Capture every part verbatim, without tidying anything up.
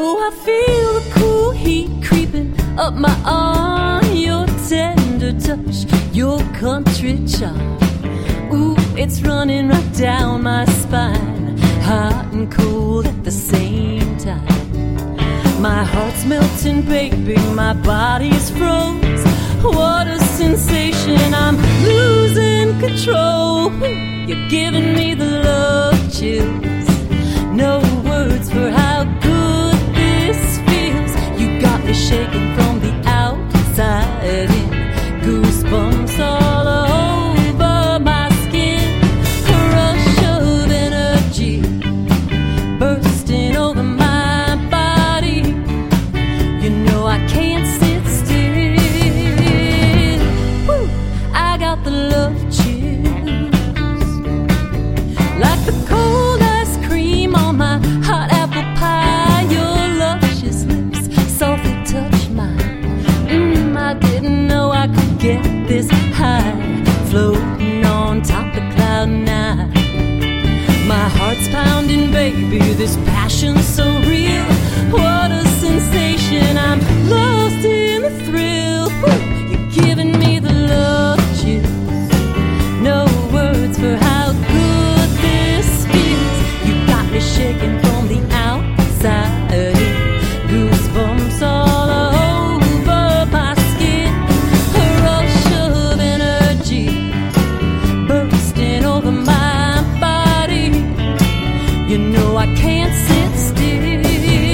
Oh, I feel the cool heat creeping up my arm, your tender touch, your country charm. Ooh, it's running right down my spine, hot and cold at the same time. My heart's melting, baby, my body's froze. What a sensation, I'm losing control. You're giving me the love chills. No words for how good this feels. You got me shaking from the outside in. Goosebumps all over my skin. A rush of energy bursting over my body. You know I can't sit still. Woo! I got the love chills, like the cold ice cream on my hot apple pie. Your luscious lips softly touch mine. Mmm, I didn't know I could get this high, floating on top of cloud nine. My heart's pounding, baby, this passion's so real. What a sensation, I'm lost in the thrill. Woo! You're giving me the love chills. No words for how good this feels. You got me shaking from the outside in. Goosebumps all over my skin. A rush of energy bursting over my body. You know I can't sit still.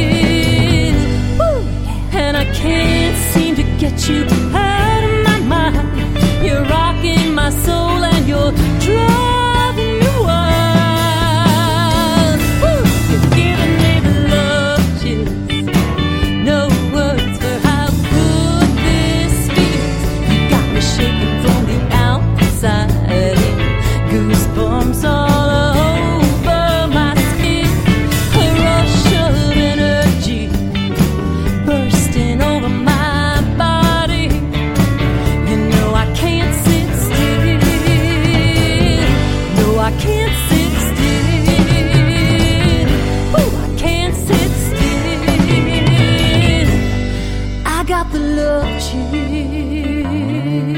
Woo! And I can't seem to get you out of my mind. You're rocking my soul and you're driving me wild. Woo! You're giving me the love chills. No words for how good this feels. You got me shaking from the outside in. Goosebumps all over my skin. A rush of energy bursting over my body. You know I can't sit still. No, I can't sit still. Oh, I can't sit still. I got the love chills.